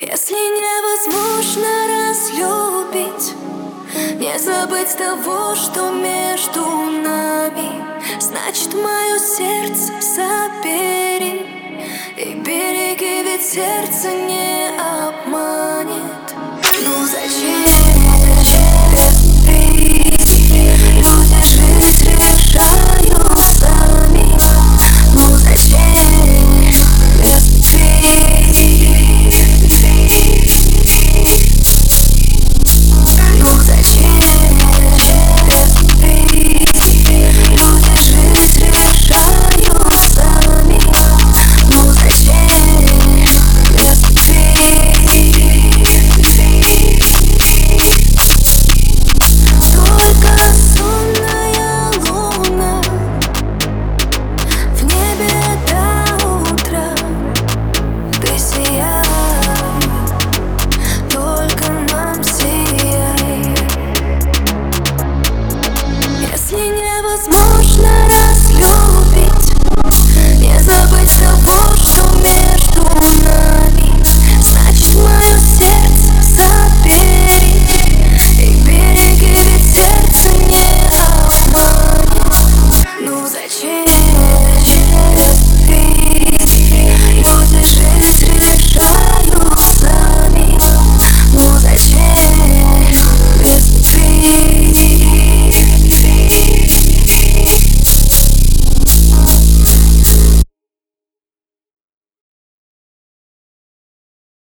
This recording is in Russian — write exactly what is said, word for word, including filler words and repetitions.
Если невозможно разлюбить, не забыть того, что между нами, значит, мое сердце забери и береги, ведь сердце не обманет. Ну зачем?